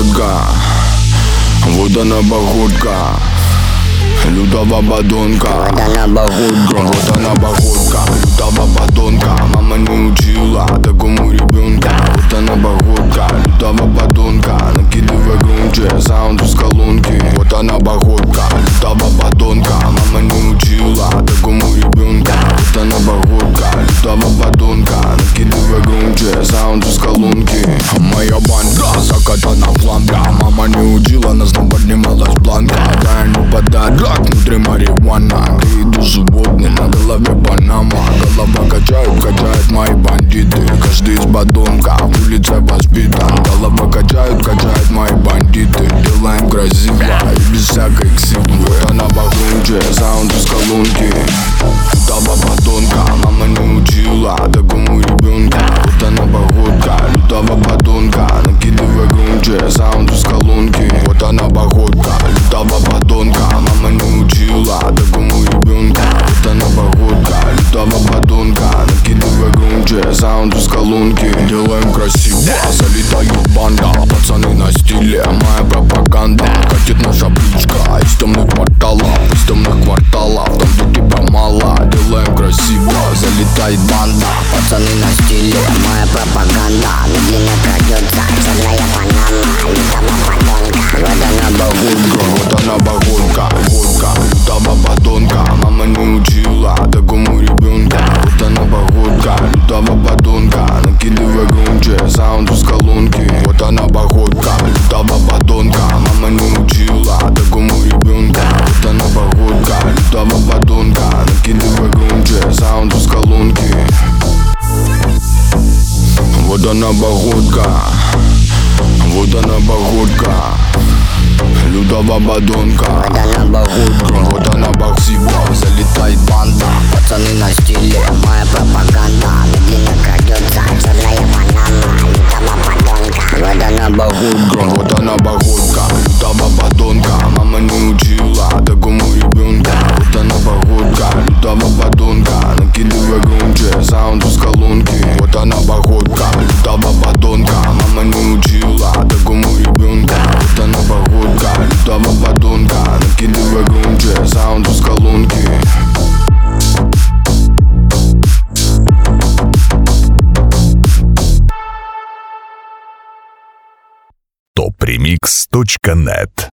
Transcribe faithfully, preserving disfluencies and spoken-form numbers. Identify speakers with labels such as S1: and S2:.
S1: погодка, вот она погодка, лютого подонка.
S2: Вот она погодка,
S1: вот она погодка, лютого подонка. Мама не учила такому ребенка. Вот она погодка, лютого подонка. Накидывай громче, саунд из колонки. Вот она погодка, лютого подонка. Мама не учила такому ребенка. Вот она погодка, лютого подонка. Накидывай громче, саунд из колонки. Моя банда закатана в лампе. Мама не учила, нас, но поднималась бланка. Дай не подарок, внутри марихуана. Греет душу водный, на голове панама. Голова качает, качает мои бандиты. Каждый из подонка в улице воспитан. Голова качает, качает мои бандиты. Делаем красиво и без всякой ксивы. Вот она похуже, саунд из колонки. Лютого подонка, мама не учила такому ребенка. Вот она погодка, лютого подонка. Накидывай громче, саунд из колонки. Вот она погодка, лютого подонка. Мама не учила такому ребенка. Вот она погодка, лютого подонка. Накидывай громче, саунд из колонки. Делаем красиво, залетает банда. Пацаны на стиле, моя пропаганда. Катит наша птичка из темных кварталов. Из темных кварталов, там где тебя мало. Делаем красиво, залетает банда.
S2: пацаны на стиле, моя пропаганда. Медленно крадется черная панама. Лютого подонка, вот она погодка.
S1: Вот она погодка, погодка, лютого подонка. Мама не учила такому ребенка. Вот она погодка, лютого подонка. Накидывай громче, саунд из колонки. Вот она погодка, лютого подонка. Мама не учила такому ребенка. Вот она погодка, лютого подонка. Накидывай громче, саунд из колонки. Вот она погодка, вот она погодка, лютого подонка.
S2: Вот она погодка,
S1: вот она погодка, залетает банда.
S2: пацаны на стиле, моя пропаганда. Медленно крадется черная панама. Лютого подонка, вот она погодка.
S1: Вот она погодка, лютого подонка. Мама не учила такому ребенка. Вот она погодка, лютого подонка. Накидывай громче, саунд из колонки. Вот она погодка, лютого подонка. Мама не учила такому ребенка. Вот она погодка, лютого подонка. Накидывай громче, саунд из колонки.
S3: топ ремикс точка нет